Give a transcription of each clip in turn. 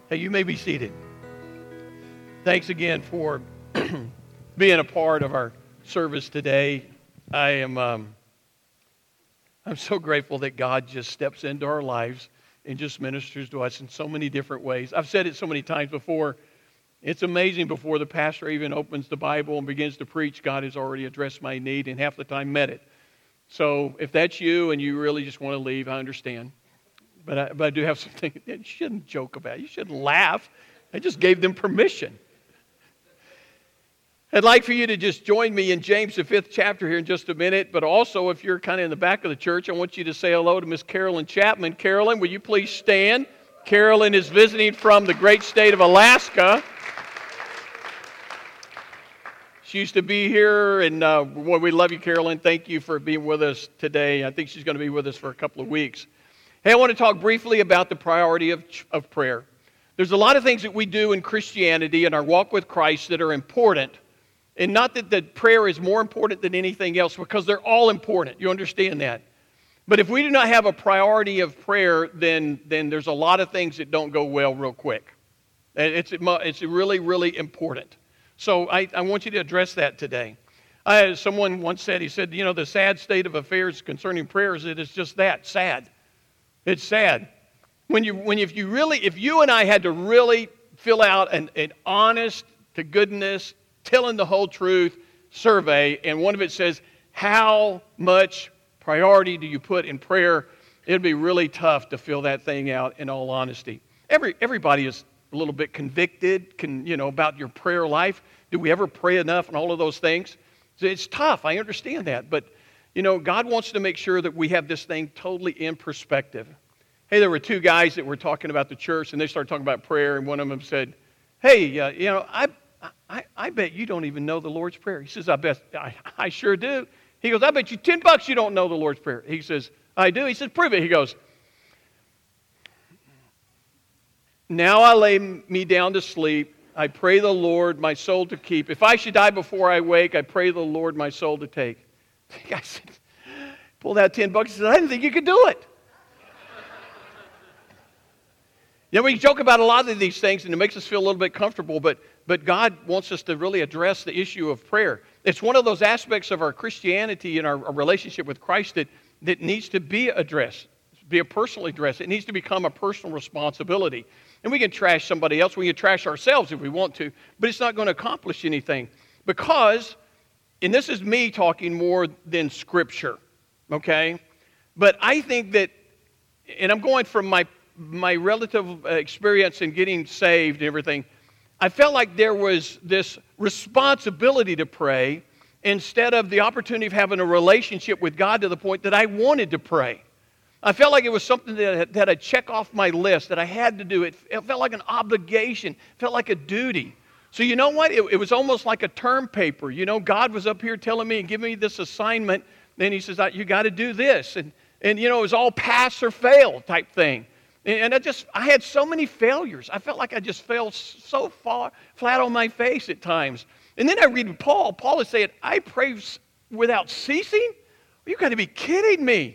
Hey, you may be seated. Thanks again for being a part of our service today. I'm so grateful that God just steps into our lives and just ministers to us in so many different ways. I've said it so many times before. It's amazing before the pastor even opens the Bible and begins to preach, God has already addressed my need and half the time met it. So if that's you and you really just want to leave, I understand. But I do have something that you shouldn't joke about. You shouldn't laugh. I just gave them permission. I'd like for you to just join me in James, the 5th chapter here in just a minute. But also, if you're kind of in the back of the church, I want you to say hello to Miss Carolyn Chapman. Carolyn, will you please stand? Carolyn is visiting from the great state of Alaska. She used to be here, and we love you, Carolyn. Thank you for being with us today. I think she's going to be with us for a couple of weeks. Hey, I want to talk briefly about the priority of prayer. There's a lot of things that we do in Christianity in our walk with Christ that are important. And not that prayer is more important than anything else, because they're all important. You understand that. But if we do not have a priority of prayer, then there's a lot of things that don't go well real quick. It's really, really important. So I want you to address that today. Someone once said, he said, the sad state of affairs concerning prayer is that it's just that, sad. It's sad. If you and I had to really fill out an honest to goodness, telling the whole truth survey, and one of it says, how much priority do you put in prayer? It'd be really tough to fill that thing out in all honesty. Everybody is a little bit convicted, about your prayer life. Do we ever pray enough and all of those things? So it's tough. I understand that. But, God wants to make sure that we have this thing totally in perspective. Hey, there were two guys that were talking about the church, and they started talking about prayer, and one of them said, hey, I bet you don't even know the Lord's Prayer. He says, I sure do. He goes, I bet you $10 you don't know the Lord's Prayer. He says, I do. He says, prove it. He goes, now I lay me down to sleep. I pray the Lord my soul to keep. If I should die before I wake, I pray the Lord my soul to take. The guy said, pulled out $10. He said, I didn't think you could do it. We joke about a lot of these things, and it makes us feel a little bit comfortable, but God wants us to really address the issue of prayer. It's one of those aspects of our Christianity and our relationship with Christ that needs to be addressed, be a personal address. It needs to become a personal responsibility. And we can trash somebody else. We can trash ourselves if we want to, but it's not going to accomplish anything. Because, and this is me talking more than Scripture, okay? But I think that, and I'm going from my relative experience in getting saved and everything, I felt like there was this responsibility to pray instead of the opportunity of having a relationship with God to the point that I wanted to pray. I felt like it was something that I'd check off my list, that I had to do. It felt like an obligation. It felt like a duty. So you know what? It was almost like a term paper. God was up here telling me and giving me this assignment. Then he says, you got to do this. And it was all pass or fail type thing. And I had so many failures. I felt like I just fell so far flat on my face at times. And then I read Paul. Paul is saying, I pray without ceasing? You got to be kidding me.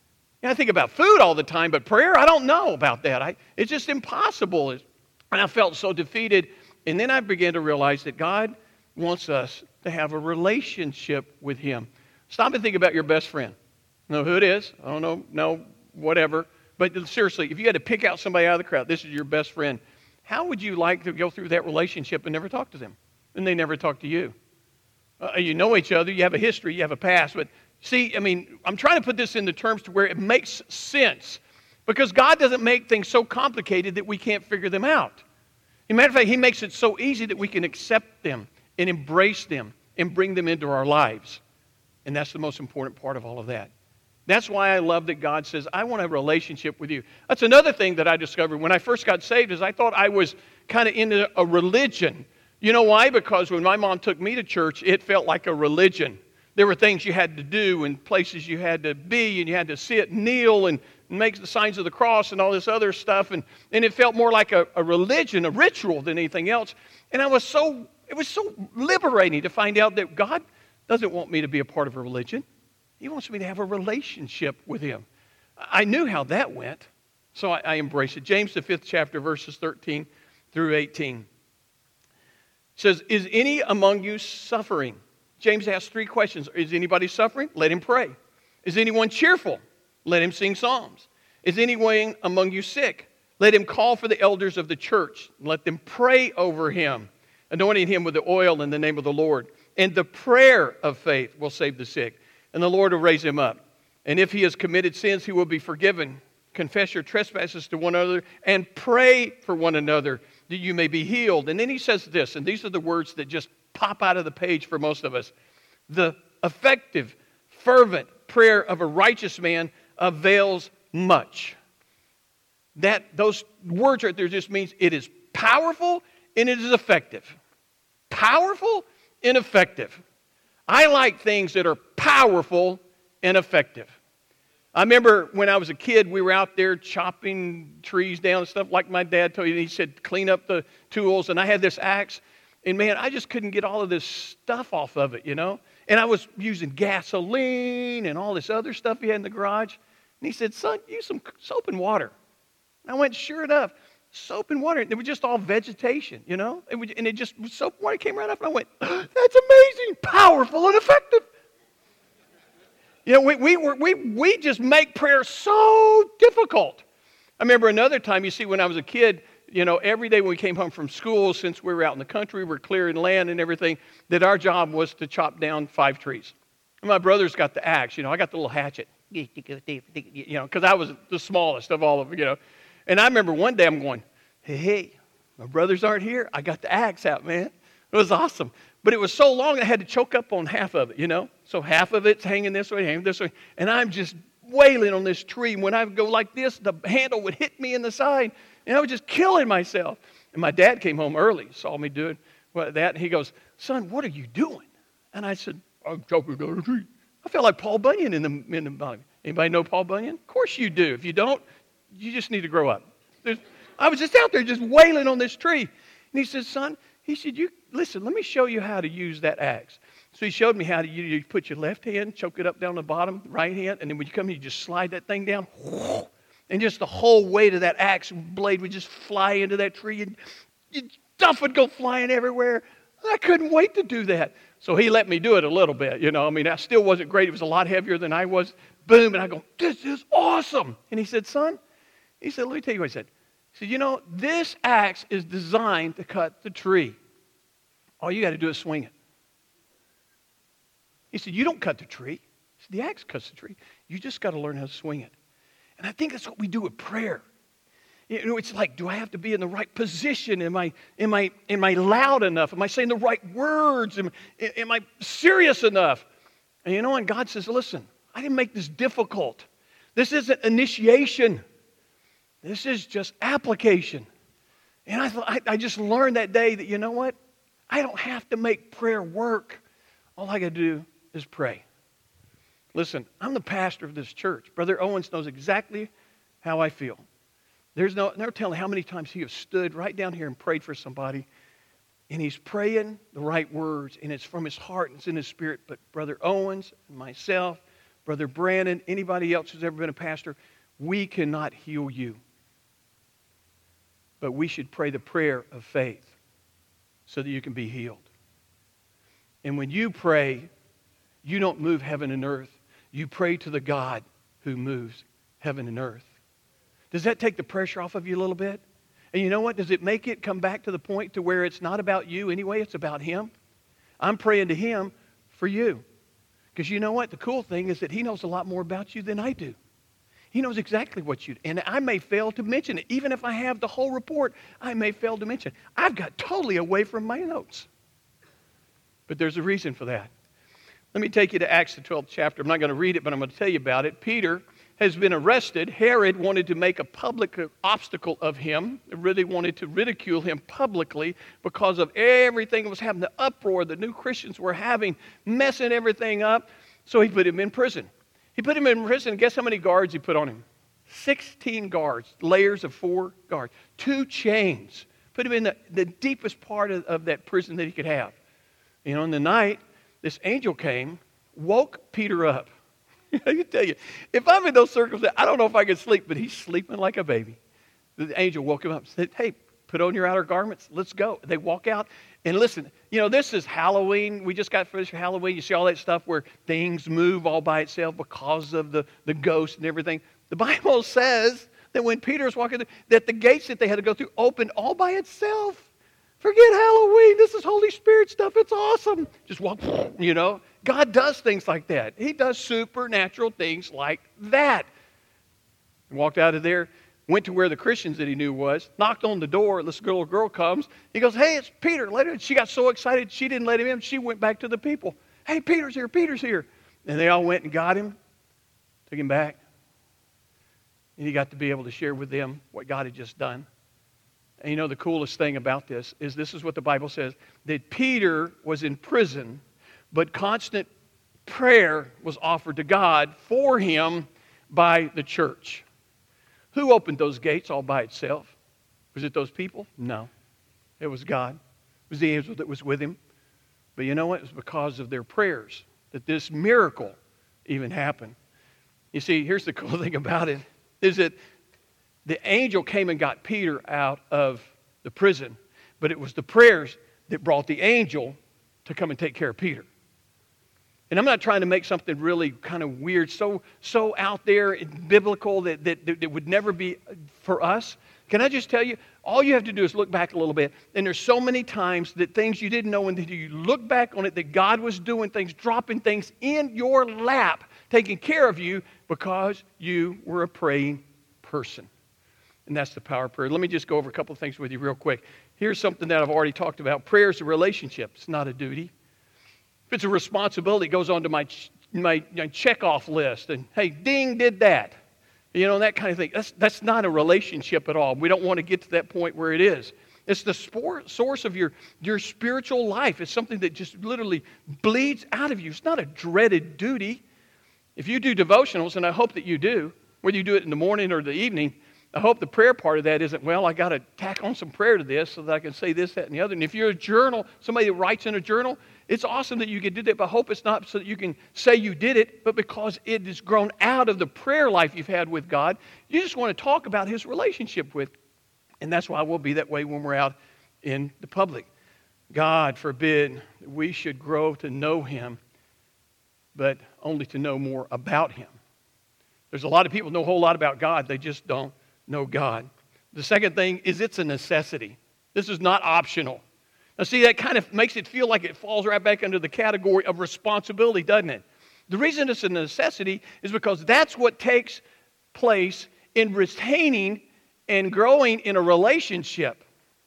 I think about food all the time, but prayer, I don't know about that. It's just impossible. And I felt so defeated. And then I began to realize that God wants us to have a relationship with Him. Stop and think about your best friend. Know who it is? I don't know. No, whatever. But seriously, if you had to pick out somebody out of the crowd, this is your best friend, how would you like to go through that relationship and never talk to them? And they never talk to you. You know each other, you have a history, you have a past. But see, I'm trying to put this into terms to where it makes sense. Because God doesn't make things so complicated that we can't figure them out. As a matter of fact, He makes it so easy that we can accept them and embrace them and bring them into our lives. And that's the most important part of all of that. That's why I love that God says, I want a relationship with you. That's another thing that I discovered when I first got saved is I thought I was kind of into a religion. You know why? Because when my mom took me to church, it felt like a religion. There were things you had to do and places you had to be, and you had to sit, kneel, and make the signs of the cross and all this other stuff. And it felt more like a religion, a ritual than anything else. And it was so liberating to find out that God doesn't want me to be a part of a religion. He wants me to have a relationship with Him. I knew how that went. So I embrace it. James, the 5th chapter, verses 13 through 18. Says, is any among you suffering? James asks 3 questions. Is anybody suffering? Let him pray. Is anyone cheerful? Let him sing psalms. Is anyone among you sick? Let him call for the elders of the church. Let them pray over him, anointing him with the oil in the name of the Lord. And the prayer of faith will save the sick, and the Lord will raise him up. And if he has committed sins, he will be forgiven. Confess your trespasses to one another and pray for one another that you may be healed. And then he says this, and these are the words that just pop out of the page for most of us. The effective, fervent prayer of a righteous man avails much. Those words right there just means it is powerful and it is effective. Powerful and effective. I like things that are powerful and effective. I remember when I was a kid, we were out there chopping trees down and stuff like my dad told you. He said, clean up the tools. And I had this axe. And man, I just couldn't get all of this stuff off of it, you know. And I was using gasoline and all this other stuff he had in the garage. And he said, son, use some soap and water. And I went, sure enough, soap and water. It was just all vegetation, you know. And it just, soap and water came right up. And I went, that's amazing, powerful, and effective. You know, we just make prayer so difficult. I remember another time, you see, when I was a kid, you know, every day when we came home from school, since we were out in the country, we're clearing land and everything, that our job was to chop down 5 trees. And my brother's got the axe, you know, I got the little hatchet, you know, because I was the smallest of all of them, you know. And I remember one day I'm going, hey, my brothers aren't here. I got the axe out, man. It was awesome. But it was so long I had to choke up on half of it, you know. So half of it's hanging this way, hanging this way. And I'm just wailing on this tree. When I would go like this, the handle would hit me in the side. And I was just killing myself. And my dad came home early, saw me doing that. And he goes, son, what are you doing? And I said, I'm chopping down a tree. I felt like Paul Bunyan in the bottom. Anybody know Paul Bunyan? Of course you do. If you don't, you just need to grow up. I was just out there just wailing on this tree. And he said, son, he said, listen, let me show you how to use that axe. So he showed me how to you put your left hand, choke it up down the bottom, right hand, and then when you come in, you just slide that thing down, and just the whole weight of that axe blade would just fly into that tree, and stuff would go flying everywhere. I couldn't wait to do that. So he let me do it a little bit, you know. I mean, I still wasn't great. It was a lot heavier than I was. Boom, and I go, this is awesome. And he said, son, he said, let me tell you what he said. He said, you know, this axe is designed to cut the tree. All you got to do is swing it. He said, you don't cut the tree. He said, the axe cuts the tree. You just got to learn how to swing it. And I think that's what we do with prayer. You know, it's like, do I have to be in the right position? Am I loud enough? Am I saying the right words? Am I serious enough? And you know, and God says, listen, I didn't make this difficult. This isn't initiation. This is just application. And I just learned that day that, you know what? I don't have to make prayer work. All I got to do is pray. Listen, I'm the pastor of this church. Brother Owens knows exactly how I feel. There's no telling how many times he has stood right down here and prayed for somebody, and he's praying the right words, and it's from his heart and it's in his spirit. But Brother Owens, myself, Brother Brandon, anybody else who's ever been a pastor, we cannot heal you. But we should pray the prayer of faith so that you can be healed. And when you pray, you don't move heaven and earth. You pray to the God who moves heaven and earth. Does that take the pressure off of you a little bit? And you know what? Does it make it come back to the point to where it's not about you anyway, it's about Him? I'm praying to Him for you. Because you know what? The cool thing is that He knows a lot more about you than I do. He knows exactly what you do. And I may fail to mention it. Even if I have the whole report, I may fail to mention it. I've got totally away from my notes. But there's a reason for that. Let me take you to Acts the 12th chapter. I'm not going to read it, but I'm going to tell you about it. Peter has been arrested. Herod wanted to make a public obstacle of him. He really wanted to ridicule him publicly because of everything that was happening, the uproar the new Christians were having, messing everything up. So he put him in prison. He put him in prison, and guess how many guards he put on him? 16 guards, layers of 4 guards, 2 chains. Put him in the deepest part of that prison that he could have. You know, in the night, this angel came, woke Peter up. I can tell you, if I'm in those circumstances, I don't know if I can sleep, but he's sleeping like a baby. The angel woke him up and said, hey, put on your outer garments. Let's go. They walk out. And listen, this is Halloween. We just got finished with Halloween. You see all that stuff where things move all by itself because of the ghost and everything. The Bible says that when Peter was walking through, that the gates that they had to go through opened all by itself. Forget Halloween. This is Holy Spirit stuff. It's awesome. Just walk, God does things like that. He does supernatural things like that. He walked out of there, went to where the Christians that he knew was, knocked on the door. This little girl comes. He goes, hey, it's Peter. Let her. She got so excited, she didn't let him in. She went back to the people. Hey, Peter's here. Peter's here. And they all went and got him, took him back. And he got to be able to share with them what God had just done. And the coolest thing about this is what the Bible says, that Peter was in prison, but constant prayer was offered to God for him by the church. Who opened those gates all by itself? Was it those people? No. It was God. It was the angel that was with him. But you know what? It was because of their prayers that this miracle even happened. You see, here's the cool thing about it, is that the angel came and got Peter out of the prison, but it was the prayers that brought the angel to come and take care of Peter. And I'm not trying to make something really kind of weird, so out there and biblical that would never be for us. Can I just tell you, all you have to do is look back a little bit. And there's so many times that things you didn't know, and you look back on it, that God was doing things, dropping things in your lap, taking care of you because you were a praying person. And that's the power of prayer. Let me just go over a couple of things with you real quick. Here's something that I've already talked about. Prayer is a relationship. It's not a duty. If it's a responsibility, it goes on to my check-off list. And, hey, ding, did that. That kind of thing. That's not a relationship at all. We don't want to get to that point where it is. It's the source of your spiritual life. It's something that just literally bleeds out of you. It's not a dreaded duty. If you do devotionals, and I hope that you do, whether you do it in the morning or the evening, I hope the prayer part of that isn't, well, I got to tack on some prayer to this so that I can say this, that, and the other. And if you're a journal, somebody that writes in a journal, it's awesome that you can do that, but I hope it's not so that you can say you did it, but because it has grown out of the prayer life you've had with God. You just want to talk about His relationship with. And that's why we'll be that way when we're out in the public. God forbid that we should grow to know Him, but only to know more about Him. There's a lot of people know a whole lot about God. They just don't know God. The second thing is it's a necessity. This is not optional. Now see, that kind of makes it feel like it falls right back under the category of responsibility, doesn't it? The reason it's a necessity is because that's what takes place in retaining and growing in a relationship.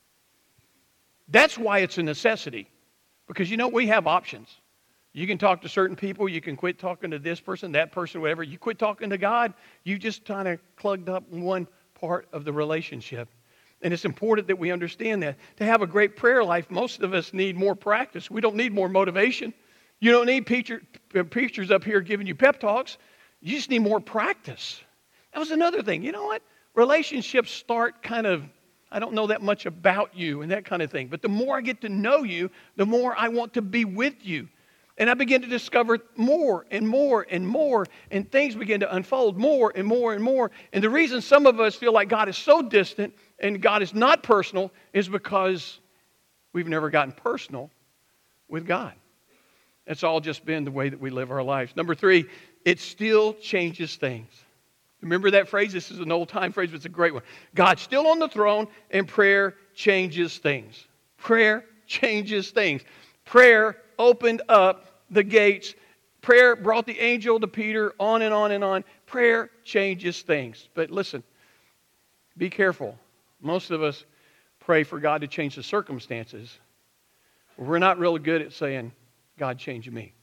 That's why it's a necessity. Because we have options. You can talk to certain people. You can quit talking to this person, that person, whatever. You quit talking to God. You just kind of plugged up one part of the relationship. And it's important that we understand that. To have a great prayer life, most of us need more practice. We don't need more motivation. You don't need preachers up here giving you pep talks. You just need more practice. That was another thing. You know what? Relationships start kind of, I don't know that much about you and that kind of thing. But the more I get to know you, the more I want to be with you. And I begin to discover more and more and more, and things begin to unfold more and more and more. And the reason some of us feel like God is so distant and God is not personal is because we've never gotten personal with God. It's all just been the way that we live our lives. Number 3, it still changes things. Remember that phrase? This is an old-time phrase, but it's a great one. God's still on the throne, and prayer changes things. Prayer changes things. Prayer opened up the gates. Prayer brought the angel to Peter, on and on and on. Prayer changes things. But listen, be careful. Most of us pray for God to change the circumstances. We're not really good at saying, God, change me.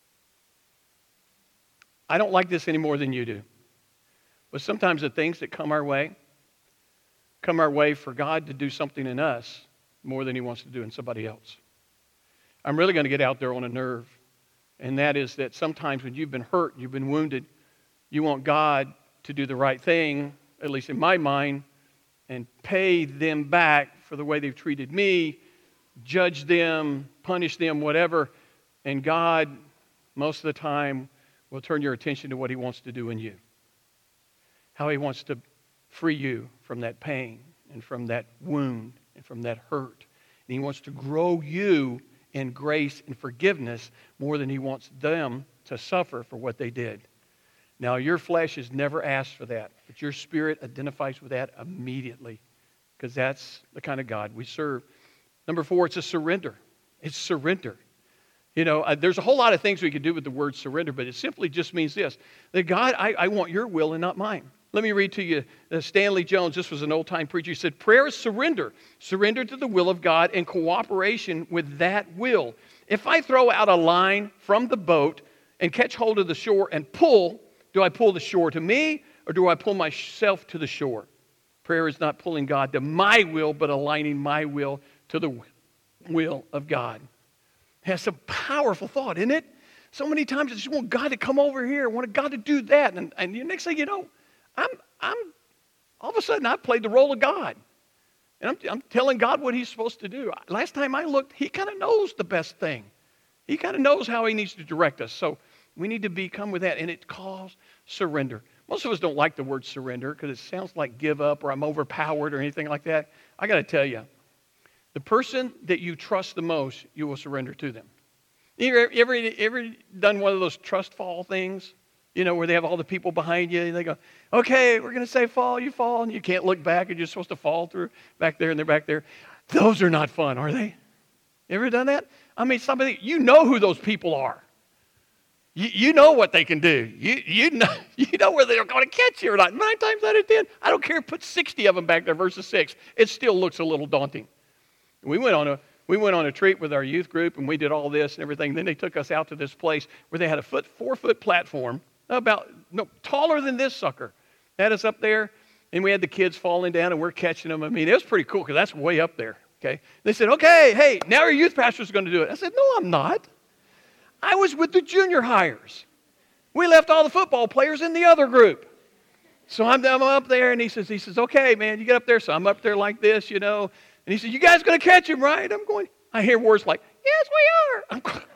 I don't like this any more than you do. But sometimes the things that come our way for God to do something in us more than He wants to do in somebody else. I'm really going to get out there on a nerve. And that is that sometimes when you've been hurt, you've been wounded, you want God to do the right thing, at least in my mind, and pay them back for the way they've treated me, judge them, punish them, whatever. And God, most of the time, Well, turn your attention to what He wants to do in you. How He wants to free you from that pain and from that wound and from that hurt. And He wants to grow you in grace and forgiveness more than He wants them to suffer for what they did. Now, your flesh has never asked for that, but your spirit identifies with that immediately because that's the kind of God we serve. Number 4, it's a surrender. It's surrender. You know, there's a whole lot of things we could do with the word surrender, but it simply just means this, that God, I want your will and not mine. Let me read to you Stanley Jones. This was an old-time preacher. He said, prayer is surrender. Surrender to the will of God in cooperation with that will. If I throw out a line from the boat and catch hold of the shore and pull, do I pull the shore to me or do I pull myself to the shore? Prayer is not pulling God to my will, but aligning my will to the will of God. That's a powerful thought, isn't it? So many times I just want God to come over here. I want God to do that. And the next thing you know, I'm all of a sudden I've played the role of God. And I'm telling God what He's supposed to do. Last time I looked, He kind of knows the best thing. He kind of knows how He needs to direct us. So we need to become with that. And it calls surrender. Most of us don't like the word surrender because it sounds like give up or I'm overpowered or anything like that. I got to tell you, the person that you trust the most, you will surrender to them. You ever done one of those trust fall things? You know, where they have all the people behind you and they go, okay, we're going to say fall, you fall, and you can't look back and you're supposed to fall through back there and they're back there. Those are not fun, are they? Ever done that? I mean, you know who those people are. You know what they can do. You know where they're going to catch you or not. 9 times out of 10, I don't care, put 60 of them back there versus 6. It still looks a little daunting. We went on a trip with our youth group, and we did all this and everything. Then they took us out to this place where they had a 4-foot platform, taller than this sucker. They had us up there, and we had the kids falling down, and we're catching them. I mean, it was pretty cool because that's way up there. Okay, they said, okay, hey, now our youth pastor's going to do it. I said, no, I'm not. I was with the junior hires. We left all the football players in the other group. So I'm up there, and he says, okay, man, you get up there. So I'm up there like this, you know. And he said, you guys going to catch him, right? I hear words like, yes, we are. I'm going,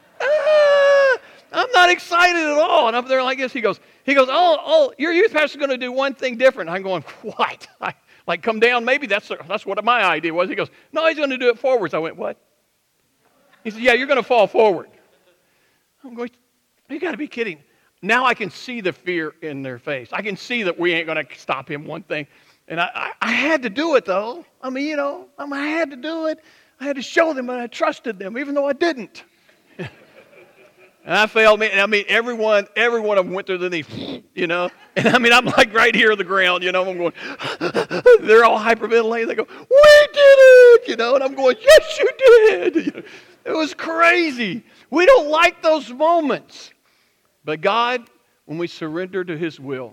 I'm not excited at all. And up there like this, he goes, oh, your youth pastor's going to do one thing different. I'm going, what? Like come down, maybe that's what my idea was. He goes, no, he's going to do it forwards. I went, what? He said, yeah, you're going to fall forward. I'm going, you got to be kidding. Now I can see the fear in their face. I can see that we ain't going to stop him one thing. And I had to do it, though. I mean, you know, I had to do it. I had to show them and I trusted them, even though I didn't. And I failed. I mean, everyone of them went through the knee, you know. And I mean, I'm like right here on the ground, you know. I'm going, they're all hyperventilating. They go, we did it, you know. And I'm going, yes, you did. You know, it was crazy. We don't like those moments. But God, when we surrender to His will,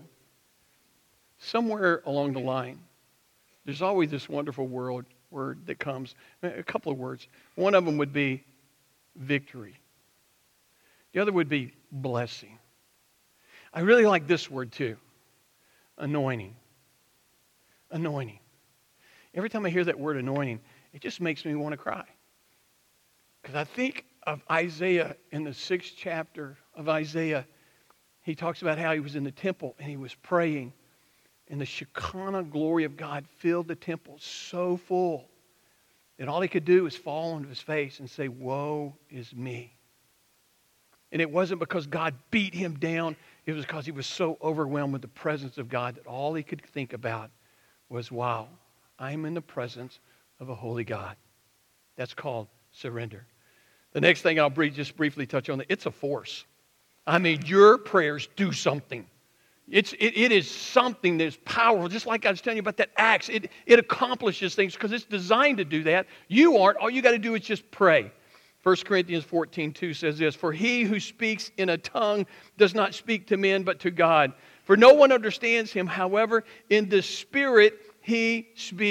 somewhere along the line, there's always this wonderful word that comes. A couple of words. One of them would be victory. The other would be blessing. I really like this word too. Anointing. Anointing. Every time I hear that word anointing, it just makes me want to cry. Because I think of Isaiah in the 6th chapter of Isaiah. He talks about how he was in the temple and he was praying. And the Shekinah glory of God filled the temple so full that all he could do was fall on his face and say, woe is me. And it wasn't because God beat him down. It was because he was so overwhelmed with the presence of God that all he could think about was, wow, I'm in the presence of a holy God. That's called surrender. The next thing I'll just briefly touch on, it's a force. I mean, your prayers do something. It is something that is powerful. Just like I was telling you about that axe. It accomplishes things because it's designed to do that. You aren't. All you got to do is just pray. 1 Corinthians 14:2 says this, for he who speaks in a tongue does not speak to men but to God. For no one understands him. However, in the Spirit he speaks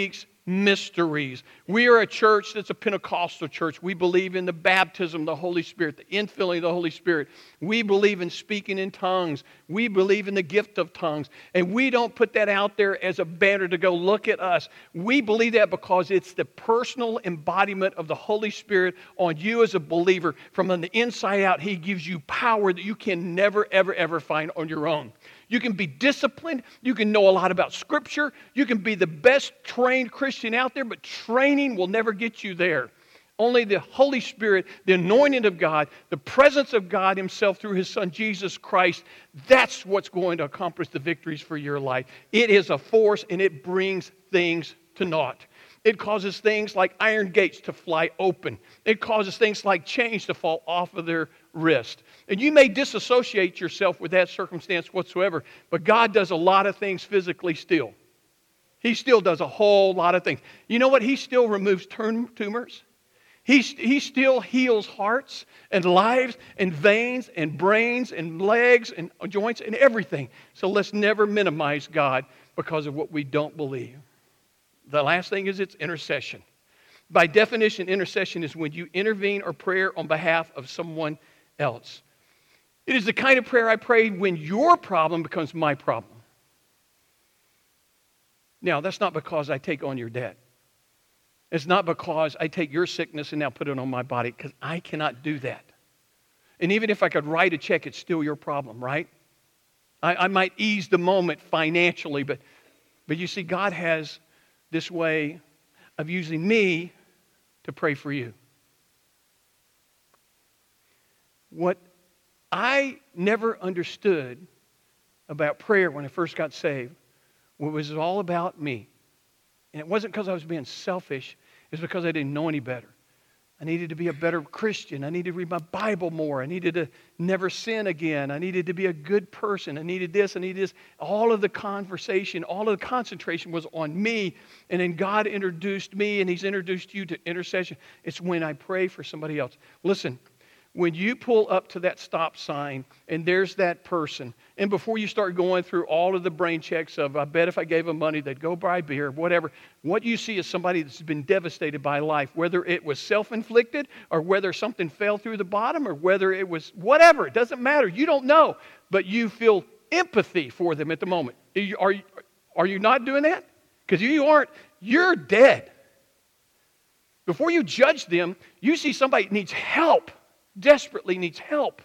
mysteries. We are a church that's a Pentecostal church. We believe in the baptism of the Holy Spirit, the infilling of the Holy Spirit. We believe in speaking in tongues. We believe in the gift of tongues. And we don't put that out there as a banner to go, look at us. We believe that because it's the personal embodiment of the Holy Spirit on you as a believer. From the inside out, He gives you power that you can never, ever, ever find on your own. You can be disciplined. You can know a lot about Scripture. You can be the best trained Christian out there, but training will never get you there. Only the Holy Spirit, the anointing of God, the presence of God Himself through His Son, Jesus Christ, that's what's going to accomplish the victories for your life. It is a force, and it brings things to naught. It causes things like iron gates to fly open. It causes things like chains to fall off of their wrist. And you may disassociate yourself with that circumstance whatsoever, but God does a lot of things physically still. He still does a whole lot of things. You know what? He still removes tumors. He still heals hearts and lives and veins and brains and legs and joints and everything. So let's never minimize God because of what we don't believe. The last thing is it's intercession. By definition, intercession is when you intervene or prayer on behalf of someone else. It is the kind of prayer I pray when your problem becomes my problem. Now, that's not because I take on your debt. It's not because I take your sickness and now put it on my body, because I cannot do that. And even if I could write a check, it's still your problem, right? I might ease the moment financially, but you see, God has this way of using me to pray for you. What I never understood about prayer when I first got saved was all about me. And it wasn't because I was being selfish. It was because I didn't know any better. I needed to be a better Christian. I needed to read my Bible more. I needed to never sin again. I needed to be a good person. I needed this. I needed this. All of the conversation, all of the concentration was on me. And then God introduced me, and He's introduced you to intercession. It's when I pray for somebody else. Listen, when you pull up to that stop sign and there's that person, and before you start going through all of the brain checks of, I bet if I gave them money, they'd go buy beer, whatever, what you see is somebody that's been devastated by life, whether it was self-inflicted or whether something fell through the bottom or whether it was whatever. It doesn't matter. You don't know, but you feel empathy for them at the moment. Are you not doing that? Because you aren't. You're dead. Before you judge them, you see somebody needs help. Desperately needs help.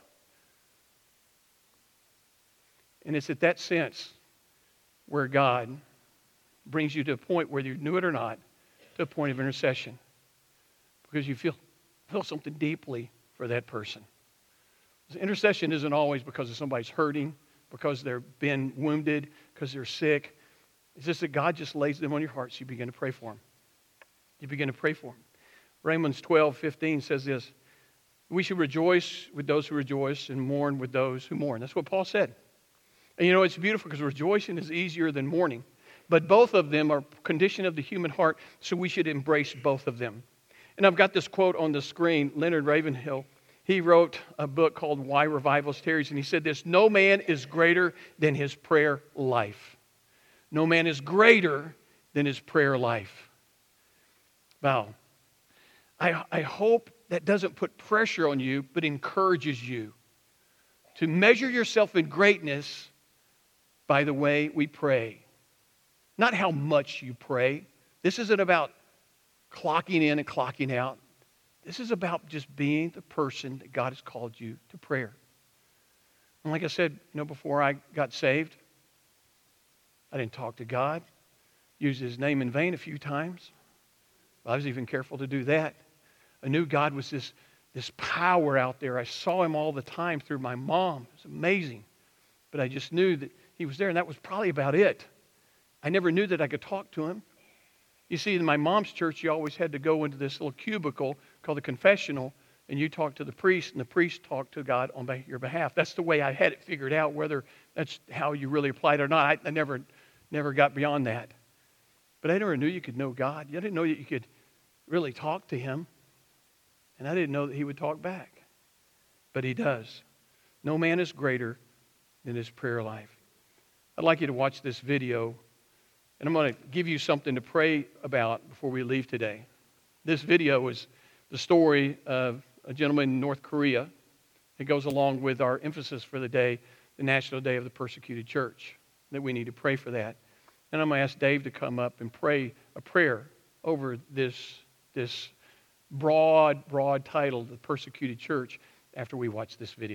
And it's at that sense where God brings you to a point, whether you knew it or not, to a point of intercession. Because you feel something deeply for that person. Intercession isn't always because of somebody's hurting, because they've been wounded, because they're sick. It's just that God just lays them on your heart, so you begin to pray for them. You begin to pray for them. Romans 12:15 says this: we should rejoice with those who rejoice and mourn with those who mourn. That's what Paul said. And you know, it's beautiful because rejoicing is easier than mourning. But both of them are a condition of the human heart, so we should embrace both of them. And I've got this quote on the screen. Leonard Ravenhill, he wrote a book called Why Revivals Tarries, and he said this: no man is greater than his prayer life. No man is greater than his prayer life. Wow. I hope that doesn't put pressure on you, but encourages you to measure yourself in greatness by the way we pray. Not how much you pray. This isn't about clocking in and clocking out. This is about just being the person that God has called you to prayer. And like I said, before I got saved, I didn't talk to God. Used His name in vain a few times. I was even careful to do that. I knew God was this power out there. I saw Him all the time through my mom. It was amazing. But I just knew that He was there, and that was probably about it. I never knew that I could talk to Him. You see, in my mom's church, you always had to go into this little cubicle called the confessional, and you talk to the priest, and the priest talked to God on your behalf. That's the way I had it figured out. Whether that's how you really applied or not, I never got beyond that. But I never knew you could know God. I didn't know that you could really talk to Him. And I didn't know that He would talk back. But He does. No man is greater than his prayer life. I'd like you to watch this video And I'm going to give you something to pray about before we leave today. This video is the story of a gentleman in North Korea. It goes along with our emphasis for the day, the National Day of the Persecuted Church, that we need to pray for that. And I'm going to ask Dave to come up and pray a prayer over this broad title, the Persecuted Church, after we watch this video.